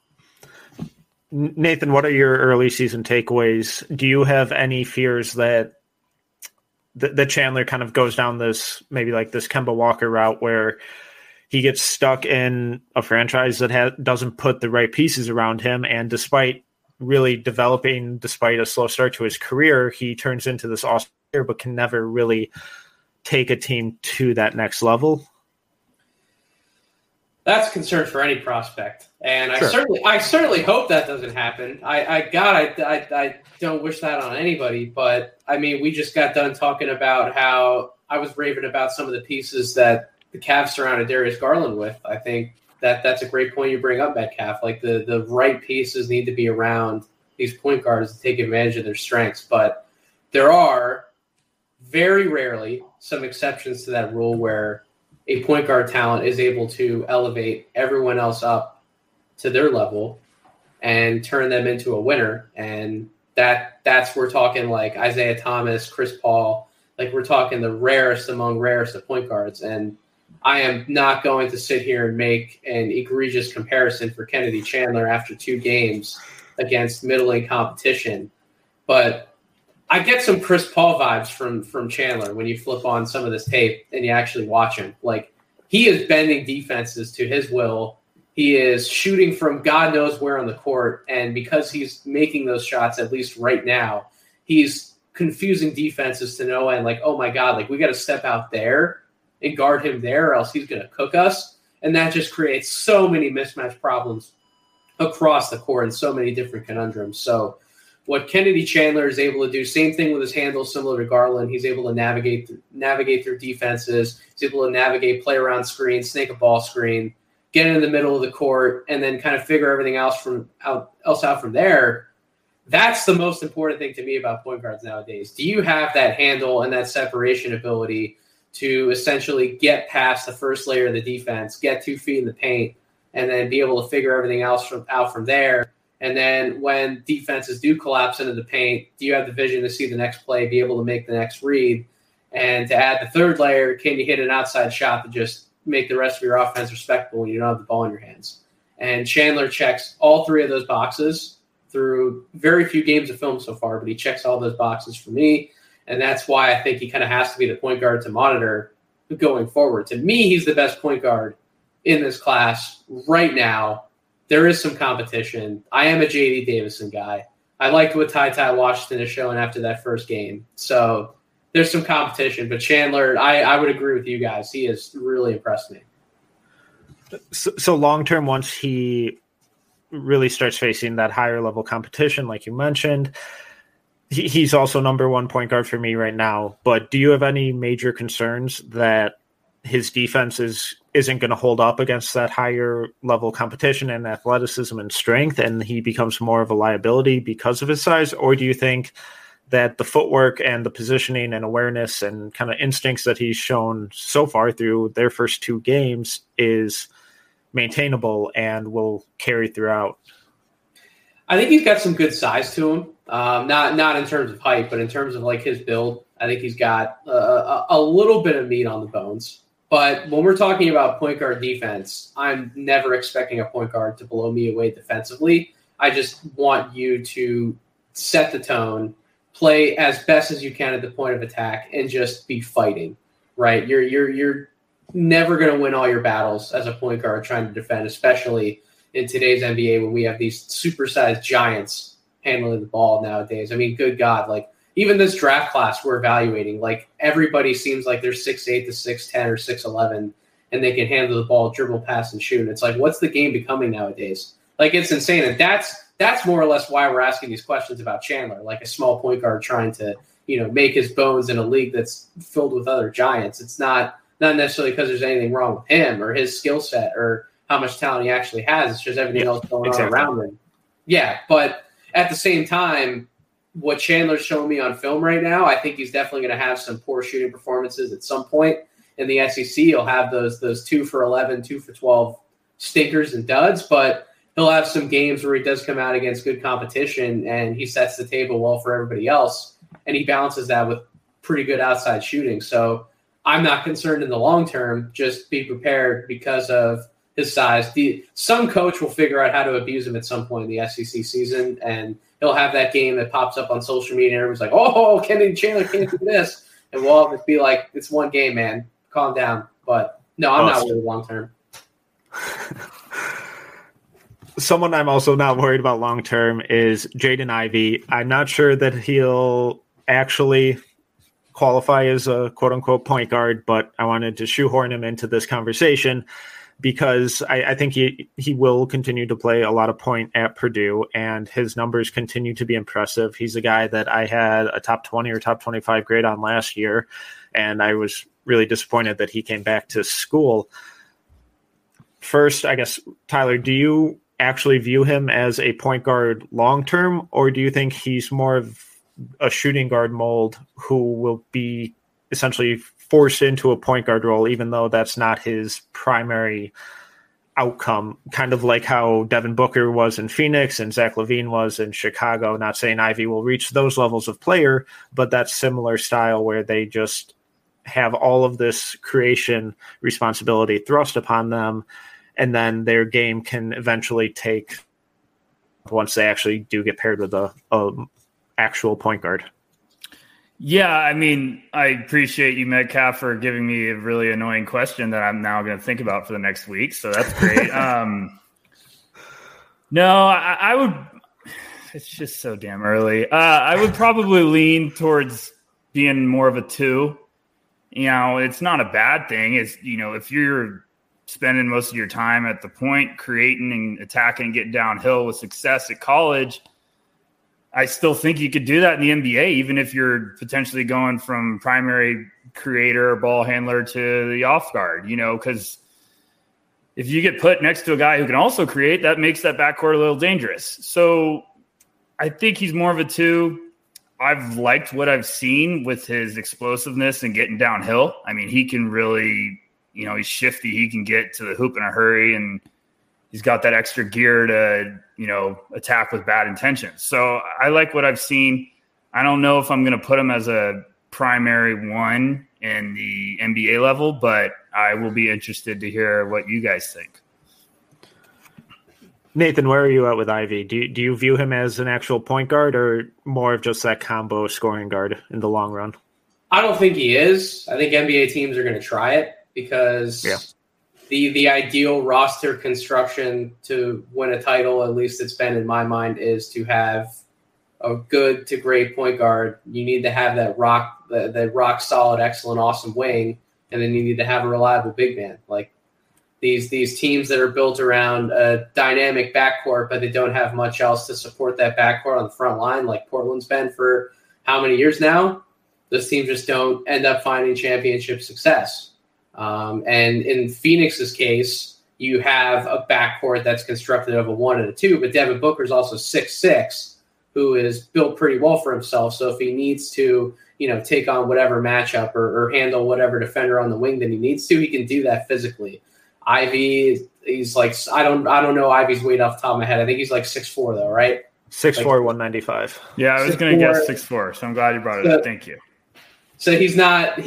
Nathan, what are your early season takeaways? Do you have any fears that the Chandler kind of goes down this, maybe like this Kemba Walker route where he gets stuck in a franchise that doesn't put the right pieces around him, and despite really developing, despite a slow start to his career, he turns into this awesome player but can never really take a team to that next level? That's a concern for any prospect, and Sure. I certainly hope that doesn't happen. I don't wish that on anybody, but I mean, we just got done talking about how I was raving about some of the pieces that the Cavs surrounded Darius Garland with. I think that's a great point you bring up, Metcalf. Like, the right pieces need to be around these point guards to take advantage of their strengths, but there are very rarely some exceptions to that rule where a point guard talent is able to elevate everyone else up to their level and turn them into a winner. And that's we're talking like Isaiah Thomas, Chris Paul, like we're talking the rarest among rarest of point guards. And I am not going to sit here and make an egregious comparison for Kennedy Chandler after 2 games against middling competition, but I get some Chris Paul vibes from Chandler when you flip on some of this tape and you actually watch him. Like, he is bending defenses to his will. He is shooting from God knows where on the court, and because he's making those shots, at least right now, he's confusing defenses to no end. Like, oh my God, like, we got to step out there and guard him there or else he's going to cook us. And that just creates so many mismatch problems across the court and so many different conundrums. So what Kennedy Chandler is able to do, same thing with his handle, similar to Garland. He's able to navigate through defenses. He's able to navigate, play around screen, snake a ball screen, get in the middle of the court, and then kind of figure everything else out from there. That's the most important thing to me about point guards nowadays. Do you have that handle and that separation ability to essentially get past the first layer of the defense, get 2 feet in the paint, and then be able to figure everything else out from there? And then when defenses do collapse into the paint, do you have the vision to see the next play, be able to make the next read? And to add the third layer, can you hit an outside shot to just make the rest of your offense respectable when you don't have the ball in your hands? And Chandler checks all 3 of those boxes through very few games of film so far, but he checks all those boxes for me. And that's why I think he kind of has to be the point guard to monitor going forward. To me, he's the best point guard in this class right now. There is some competition. I am a J.D. Davison guy. I liked what Ty Washington is showing after that first game. So there's some competition. But Chandler, I would agree with you guys. He has really impressed me. So long-term, once he really starts facing that higher level competition, like you mentioned, he's also number 1 point guard for me right now. But do you have any major concerns that his defense isn't going to hold up against that higher level competition and athleticism and strength, and he becomes more of a liability because of his size? Or do you think that the footwork and the positioning and awareness and kind of instincts that he's shown so far through their first 2 games is maintainable and will carry throughout? I think he's got some good size to him. Not in terms of height, but in terms of like his build. I think he's got a little bit of meat on the bones. But when we're talking about point guard defense, I'm never expecting a point guard to blow me away defensively. I just want you to set the tone, play as best as you can at the point of attack, and just be fighting, right? You're never going to win all your battles as a point guard trying to defend, especially in today's NBA when we have these supersized giants handling the ball nowadays. I mean, good God, like even this draft class we're evaluating, like everybody seems like they're 6'8" to 6'10" or 6'11", and they can handle the ball, dribble, pass, and shoot. It's like, what's the game becoming nowadays? Like, it's insane. And that's more or less why we're asking these questions about Chandler, like a small point guard trying to, make his bones in a league that's filled with other giants. It's not necessarily because there's anything wrong with him or his skill set or how much talent he actually has. It's just everything else going on around him. Yeah, but at the same time, what Chandler's showing me on film right now, I think he's definitely going to have some poor shooting performances at some point in the SEC. He'll have those 2 for 11, 2 for 12 stinkers and duds, but he'll have some games where he does come out against good competition and he sets the table well for everybody else, and he balances that with pretty good outside shooting. So I'm not concerned in the long term. Just be prepared because of his size. Some coach will figure out how to abuse him at some point in the SEC season, and he'll have that game that pops up on social media and everyone's like, oh, Kennedy Chandler can't do this. And we'll all be like, it's one game, man. Calm down. But no, I'm not worried long term. Someone I'm also not worried about long term is Jaden Ivey. I'm not sure that he'll actually qualify as a quote unquote point guard, but I wanted to shoehorn him into this conversation because I think he will continue to play a lot of point at Purdue, and his numbers continue to be impressive. He's a guy that I had a top 20 or top 25 grade on last year, and I was really disappointed that he came back to school. First, I guess, Tyler, do you actually view him as a point guard long-term, or do you think he's more of a shooting guard mold who will be essentially forced into a point guard role, even though that's not his primary outcome, kind of like how Devin Booker was in Phoenix and Zach LaVine was in Chicago? Not saying Ivy will reach those levels of player, but that similar style where they just have all of this creation responsibility thrust upon them, and then their game can eventually take once they actually do get paired with a actual point guard. Yeah, I mean, I appreciate you, Metcalf, for giving me a really annoying question that I'm now going to think about for the next week. So that's great. No, I would – it's just so damn early. I would probably lean towards being more of a 2. It's not a bad thing. It's, if you're spending most of your time at the point, creating and attacking, getting downhill with success at college – I still think you could do that in the NBA, even if you're potentially going from primary creator or ball handler to the off guard, because if you get put next to a guy who can also create, that makes that backcourt a little dangerous. So I think he's more of a 2. I've liked what I've seen with his explosiveness and getting downhill. I mean, he can really, he's shifty. He can get to the hoop in a hurry, and he's got that extra gear to, attack with bad intentions. So I like what I've seen. I don't know if I'm going to put him as a primary 1 in the NBA level, but I will be interested to hear what you guys think. Nathan, where are you at with Ivy? Do you view him as an actual point guard or more of just that combo scoring guard in the long run? I don't think he is. I think NBA teams are going to try it because the ideal roster construction to win a title, at least it's been in my mind, is to have a good to great point guard. You need to have that rock solid, excellent, awesome wing, and then you need to have a reliable big man. Like these teams that are built around a dynamic backcourt, but they don't have much else to support that backcourt on the front line, like Portland's been for how many years now? Those teams just don't end up finding championship success. And in Phoenix's case, you have a backcourt that's constructed of a 1 and a 2, but Devin Booker's also 6'6", who is built pretty well for himself. So if he needs to, take on whatever matchup or handle whatever defender on the wing that he needs to, he can do that physically. Ivy, he's like, I don't know Ivy's weight off the top of my head. I think he's like 6'4", though, right? 6'4", 195. Yeah, I was going to guess 6'4", so I'm glad you brought it up. Thank you. So he's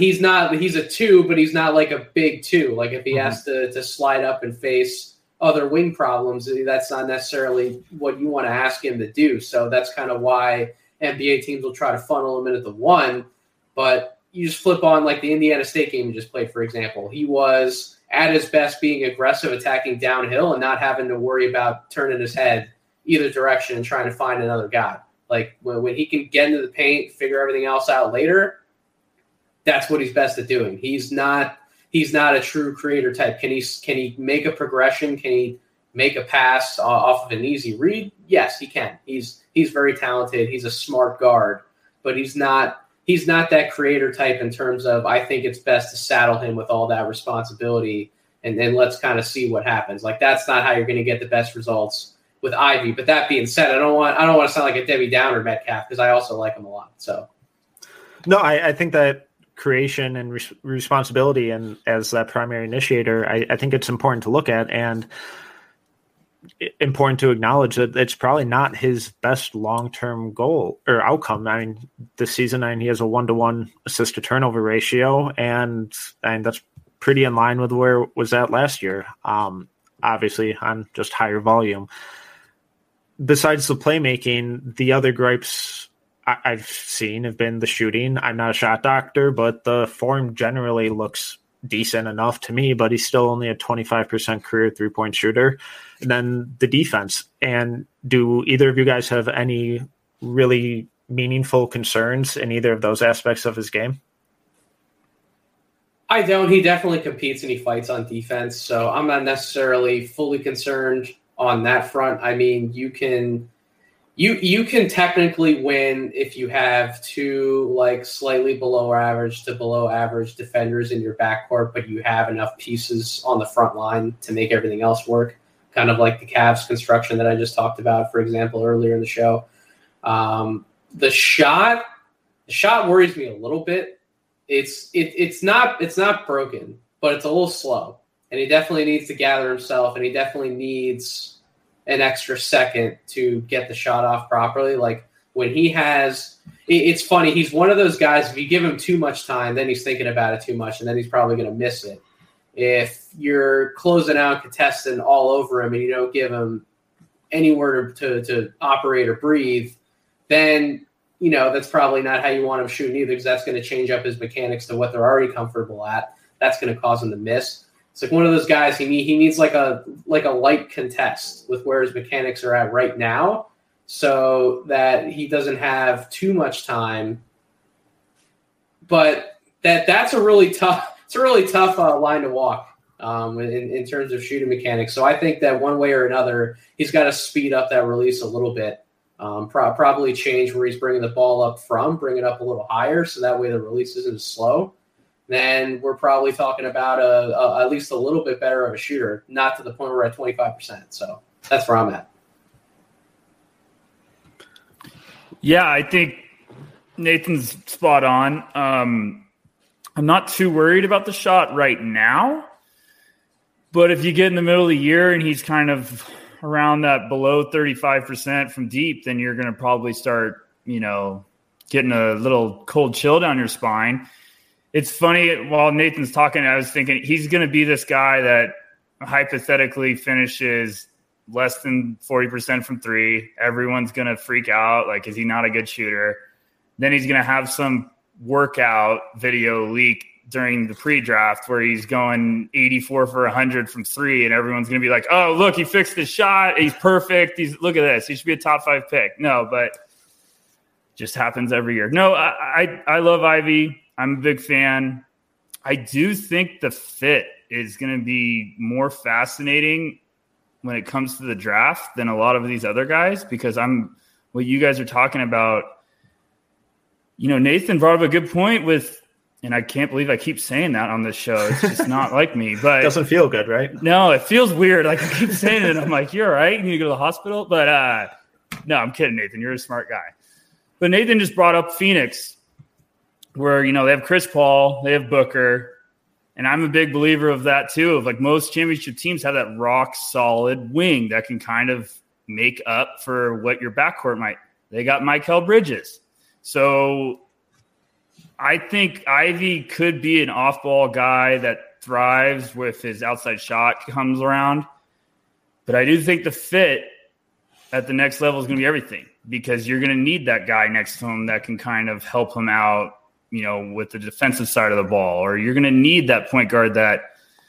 a 2, but he's not like a big 2. Like if he has to slide up and face other wing problems, that's not necessarily what you want to ask him to do. So that's kind of why NBA teams will try to funnel him in at the 1. But you just flip on like the Indiana State game you just played, for example. He was at his best being aggressive, attacking downhill, and not having to worry about turning his head either direction and trying to find another guy. Like when he can get into the paint, figure everything else out later, that's what he's best at doing. He's not a true creator type. Can he make a progression? Can he make a pass off of an easy read? Yes, he can. He's very talented. He's a smart guard, but he's not that creator type in terms of, I think it's best to saddle him with all that responsibility and then let's kind of see what happens. Like that's not how you're going to get the best results with Ivy. But that being said, I don't want to sound like a Debbie Downer Metcalf because I also like him a lot. So no, I think that creation and responsibility and as that primary initiator, I think it's important to look at and important to acknowledge that it's probably not his best long-term goal or outcome. I mean, this season, he has a 1-to-1 assist to turnover ratio, and that's pretty in line with where it was at last year. Obviously on just higher volume. Besides the playmaking, the other gripes I've seen have been the shooting. I'm not a shot doctor, but the form generally looks decent enough to me, but he's still only a 25% career 3-point shooter. And then the defense. And do either of you guys have any really meaningful concerns in either of those aspects of his game? I don't. He definitely competes and he fights on defense, so I'm not necessarily fully concerned on that front. I mean, you can technically win if you have two like slightly below average to below average defenders in your backcourt, but you have enough pieces on the front line to make everything else work. Kind of like the Cavs construction that I just talked about, for example, earlier in the show. The shot worries me a little bit. It's not broken, but it's a little slow, and he definitely needs to gather himself, and he definitely needs an extra second to get the shot off properly. Like when he has, it's funny. He's one of those guys. If you give him too much time, then he's thinking about it too much, and then he's probably going to miss it. If you're closing out, contesting all over him, and you don't give him anywhere to operate or breathe, then that's probably not how you want him shooting either, because that's going to change up his mechanics to what they're already comfortable at. That's going to cause him to miss. It's like one of those guys. He needs like a light contest with where his mechanics are at right now, so that he doesn't have too much time. But that's a really tough. It's a really tough line to walk in terms of shooting mechanics. So I think that one way or another, he's got to speed up that release a little bit. Probably change where he's bringing the ball up from, bring it up a little higher, so that way the release isn't as slow. Then we're probably talking about at least a little bit better of a shooter, not to the point where we're at 25%. So that's where I'm at. Yeah, I think Nathan's spot on. I'm not too worried about the shot right now, but if you get in the middle of the year and he's kind of around that below 35% from deep, then you're going to probably start, getting a little cold chill down your spine. It's funny, while Nathan's talking, I was thinking he's going to be this guy that hypothetically finishes less than 40% from three. Everyone's going to freak out. Like, is he not a good shooter? Then he's going to have some workout video leak during the pre-draft where he's going 84 for 100 from three, and everyone's going to be like, oh, look, he fixed his shot. He's perfect. Look at this. He should be a top 5 pick. No, but just happens every year. No, I love Ivy. I'm a big fan. I do think the fit is going to be more fascinating when it comes to the draft than a lot of these other guys, because what you guys are talking about, Nathan brought up a good point with, and I can't believe I keep saying that on this show. It's just not like me, but it doesn't feel good, right? No, it feels weird. Like, I keep saying it. I'm like, you're all right. You need to go to the hospital. But no, I'm kidding, Nathan. You're a smart guy. But Nathan just brought up Phoenix, where, they have Chris Paul, they have Booker. And I'm a big believer of that too. Of like, most championship teams have that rock solid wing that can kind of make up for what your backcourt might. They got Mikal Bridges. So I think Ivy could be an off-ball guy that thrives with his outside shot comes around. But I do think the fit at the next level is going to be everything, because you're going to need that guy next to him that can kind of help him out, with the defensive side of the ball. Or you're going to need that point guard that,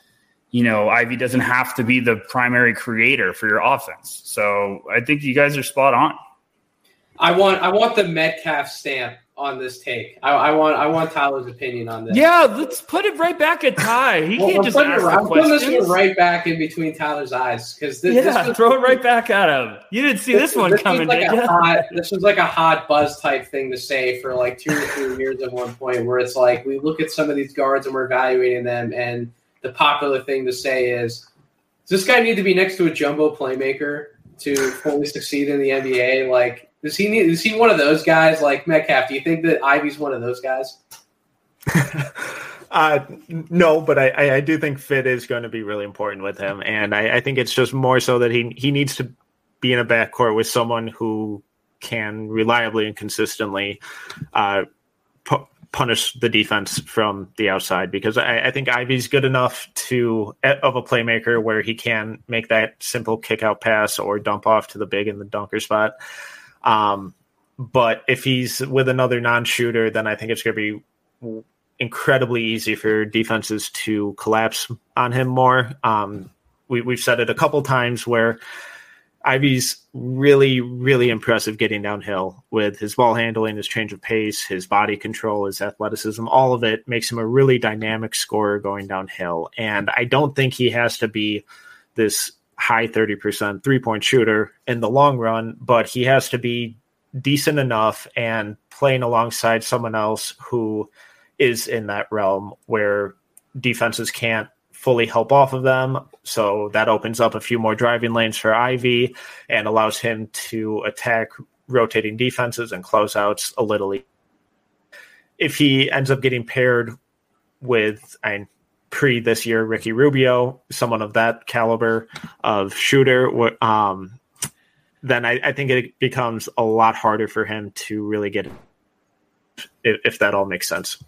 Ivy doesn't have to be the primary creator for your offense. So I think you guys are spot on. I want the Metcalf stamp on this take. I want Tyler's opinion on this. Yeah, let's put it right back at Ty. He can't just ask the questions. Putting this right back in between Tyler's eyes, because this throw it right back at him. You didn't see this one coming, did you? This was like a hot buzz type thing to say for like 2 or 3 years at one point, where it's like we look at some of these guards and we're evaluating them, and the popular thing to say is, does this guy need to be next to a jumbo playmaker to fully succeed in the NBA? Like, is he one of those guys like Metcalf? Do you think that Ivy's one of those guys? No, but I do think fit is going to be really important with him. And I think it's just more so that he needs to be in a backcourt with someone who can reliably and consistently punish the defense from the outside, because I think Ivy's good enough of a playmaker where he can make that simple kick out pass or dump off to the big in the dunker spot. But if he's with another non-shooter, then I think it's going to be incredibly easy for defenses to collapse on him more. We've said it a couple times where Ivy's really, really impressive getting downhill with his ball handling, his change of pace, his body control, his athleticism. All of it makes him a really dynamic scorer going downhill. And I don't think he has to be this high 30% three-point shooter in the long run, but he has to be decent enough and playing alongside someone else who is in that realm where defenses can't fully help off of them. So that opens up a few more driving lanes for Ivy and allows him to attack rotating defenses and closeouts a little. If he ends up getting paired with pre this year Ricky Rubio, someone of that caliber of shooter, then I think it becomes a lot harder for him to really get it, if that all makes sense.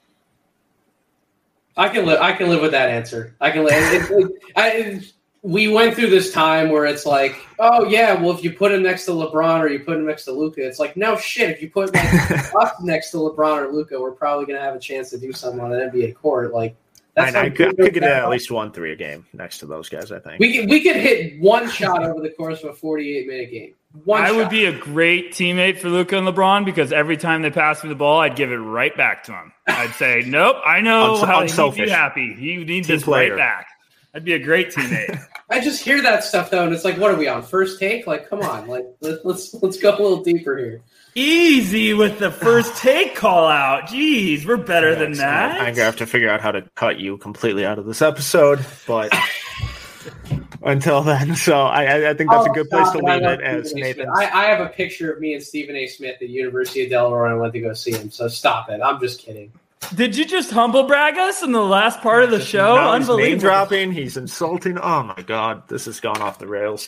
I can live with that answer. I can live. We went through this time where it's like, oh yeah, well, if you put him next to LeBron or you put him next to Luka, it's like, no shit. If you put us next to LeBron or Luka, we're probably going to have a chance to do something on an NBA court. Like, I could get at least 1-3 a game next to those guys. I think we could hit one shot over the course of a 48-minute game. I would be a great teammate for Luka and LeBron, because every time they pass me the ball, I'd give it right back to him. I'd say, nope, I know how to keep you happy. You need this right back. I'd be a great teammate. I just hear that stuff though, and it's like, what are we on First Take? Like, come on, like let's go a little deeper here. Easy with the First Take call out. Jeez, we're better than that. I'm gonna have to figure out how to cut you completely out of this episode, but until then, so I think that's a good place to leave it. As Nathan, I have a picture of me and Stephen A. Smith at University of Delaware, and I went to go see him. So stop it. I'm just kidding. Did you just humble brag us in the last part of the show? Unbelievable. He's name dropping. He's insulting. Oh my God, this has gone off the rails.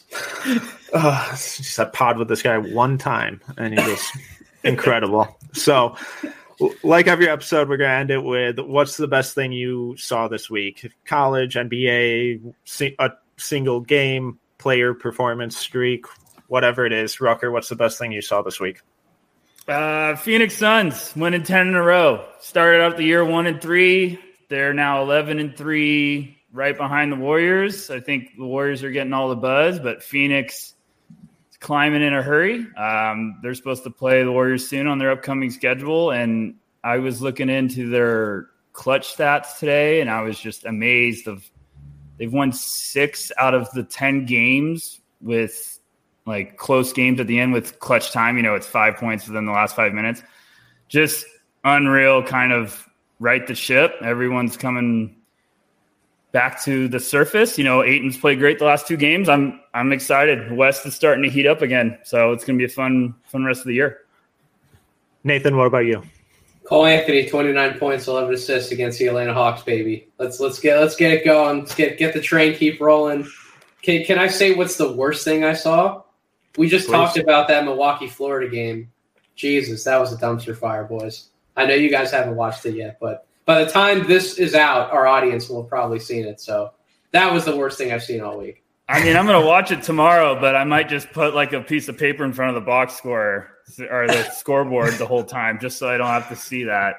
Just I pod with this guy one time, and he was incredible. So, like every episode, we're gonna end it with what's the best thing you saw this week? College, NBA, a single game, player, performance, streak, whatever it is. Rucker, what's the best thing you saw this week? Phoenix Suns winning 10 in a row. Started out the year 1-3. They're now 11-3, right behind the Warriors. I think the Warriors are getting all the buzz, but Phoenix is climbing in a hurry. They're supposed to play the Warriors soon on their upcoming schedule, and I was looking into their clutch stats today, and I was just amazed they've won 6 out of the 10 games with like close games at the end with clutch time. It's 5 points within the last 5 minutes. Just unreal, kind of right the ship. Everyone's coming back to the surface. Ayton's played great the last 2 games. I'm excited. West is starting to heat up again. So it's going to be a fun rest of the year. Nathan, what about you? Cole Anthony, 29 points, 11 assists against the Atlanta Hawks, baby. Let's get it going. Let's get the train keep rolling. Can I say what's the worst thing I saw? We just talked about that Milwaukee, Florida game. Jesus, that was a dumpster fire, boys. I know you guys haven't watched it yet, but by the time this is out, our audience will have probably seen it. So that was the worst thing I've seen all week. I mean, I'm going to watch it tomorrow, but I might just put like a piece of paper in front of the box score or the scoreboard the whole time just so I don't have to see that.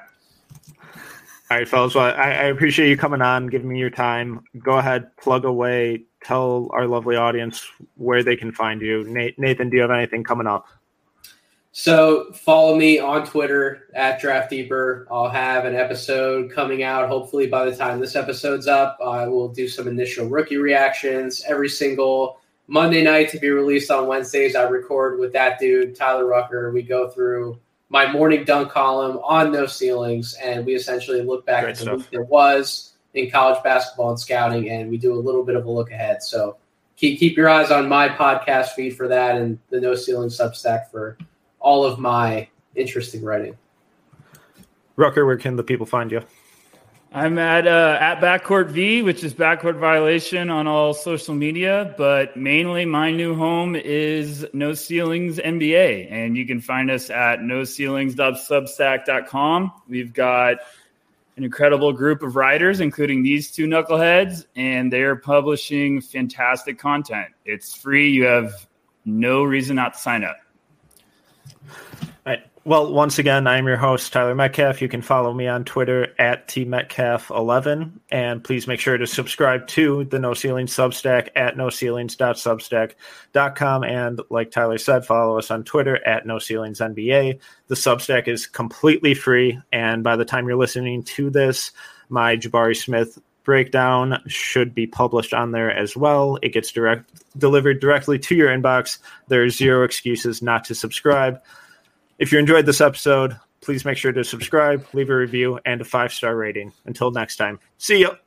All right, fellas. Well, I appreciate you coming on, giving me your time. Go ahead, plug away. Tell our lovely audience where they can find you. Nathan, do you have anything coming up? So follow me on Twitter at DraftDeeper. I'll have an episode coming out. Hopefully by the time this episode's up, I will do some initial rookie reactions every single Monday night to be released on Wednesdays. I record with that dude, Tyler Rucker. We go through my morning dunk column on No Ceilings, and we essentially look back at the week that was in college basketball and scouting, and we do a little bit of a look ahead. So keep your eyes on my podcast feed for that and the No Ceiling Substack for all of my interesting writing. Rucker, where can the people find you? I'm at Backcourt V, which is Backcourt Violation on all social media, but mainly my new home is No Ceilings NBA, and you can find us at noceilings.substack.com. We've got an incredible group of writers, including these 2 knuckleheads, and they are publishing fantastic content. It's free. You have no reason not to sign up. All right. Well, once again, I'm your host, Tyler Metcalf. You can follow me on Twitter at TMetcalf11. And please make sure to subscribe to the No Ceilings Substack at noceilings.substack.com. And like Tyler said, follow us on Twitter at NoCeilingsNBA. The Substack is completely free. And by the time you're listening to this, my Jabari Smith breakdown should be published on there as well. It gets delivered directly to your inbox. There's 0 excuses not to subscribe. If you enjoyed this episode, please make sure to subscribe, leave a review, and a 5-star rating. Until next time, see ya.